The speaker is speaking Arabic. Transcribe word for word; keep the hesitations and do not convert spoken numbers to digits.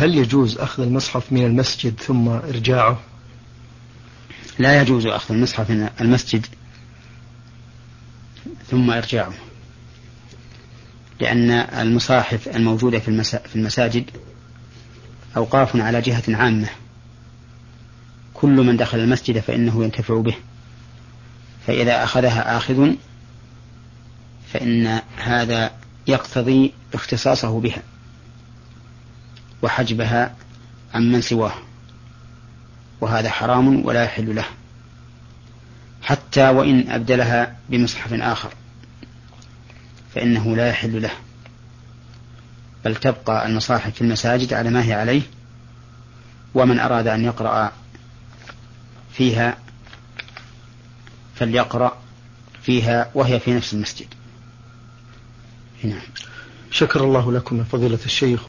هل يجوز أخذ المصحف من المسجد ثم إرجاعه؟ لا يجوز أخذ المصحف من المسجد ثم إرجاعه، لأن المصاحف الموجودة في المساجد أوقاف على جهة عامة، كل من دخل المسجد فإنه ينتفع به، فإذا أخذها آخذ فإن هذا يقتضي اختصاصه بها وحجبها عن من سواه، وهذا حرام ولا يحل له، حتى وإن أبدلها بمصحف آخر فإنه لا يحل له، بل تبقى المصاحف في المساجد على ما هي عليه، ومن أراد أن يقرأ فيها فليقرأ فيها وهي في نفس المسجد. شكر الله لكم يا فضيلة الشيخ.